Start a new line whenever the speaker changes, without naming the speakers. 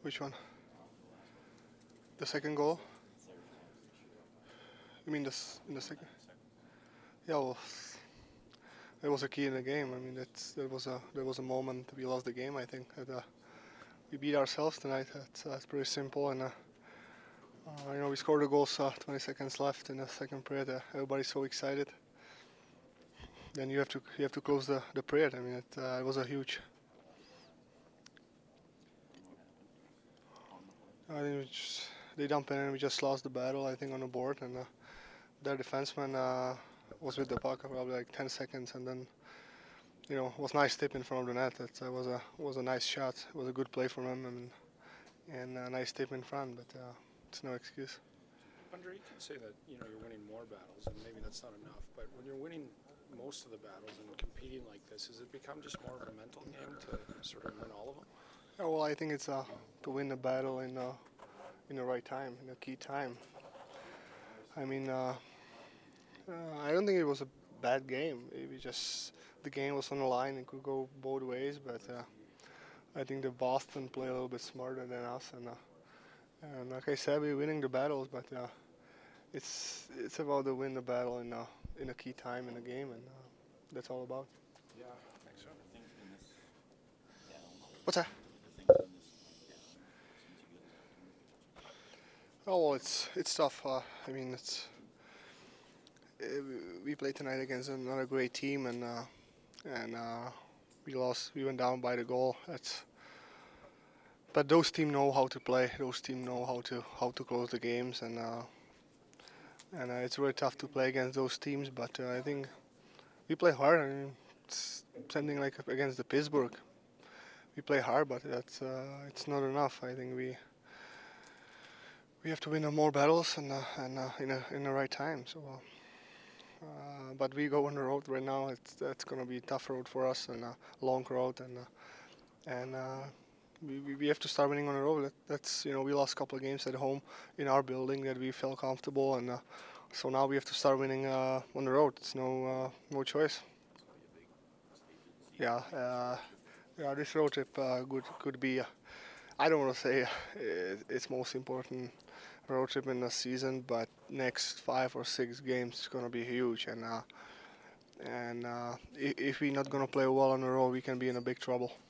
Which one? The second goal? You mean this in the second? Yeah, well, it was a key in the game. I mean, there was a moment we lost the game. I think that, we beat ourselves tonight. That's pretty simple. And we scored the goals. 20 seconds left in the second period. Everybody's so excited. Then you have to close the period. I mean, it was a huge. I think they dumped in and we just lost the battle. I think on the board, and their defenseman was with the puck for probably like 10 seconds, and then it was nice tip in front of the net. That was a nice shot. It was a good play from him, and a nice tip in front. But it's no excuse.
Andre, you can say that you're winning more battles, and maybe that's not enough. But when you're winning most of the battles and competing like this, has it become just more of a mental game to sort of win all of them?
Yeah, well, I think it's to win the battle in the right time, in a key time. I mean, I don't think it was a bad game. Maybe just the game was on the line and could go both ways. But I think the Boston play a little bit smarter than us, and like I said, we're winning the battles. But it's about to win the battle in a key time in the game, and that's all about.
Yeah, I think so.
What's that? Oh, well, it's tough. I mean, we played tonight against another great team, and we lost. We went down by the goal. But those teams know how to play. Those teams know how to close the games, and it's really tough to play against those teams. But I think we play hard. I mean, it's something like against the Pittsburgh. We play hard, but it's not enough. I think we have to win more battles and in the right time. So, but we go on the road right now. It's gonna be a tough road for us and a long road, and we have to start winning on the road. That's we lost a couple of games at home in our building that we felt comfortable, and so now we have to start winning on the road. It's no choice. Yeah, this road trip could be. I don't want to say it's most important road trip in the season, but next 5 or 6 games is gonna be huge, and if we're not gonna play well on the road, we can be in a big trouble.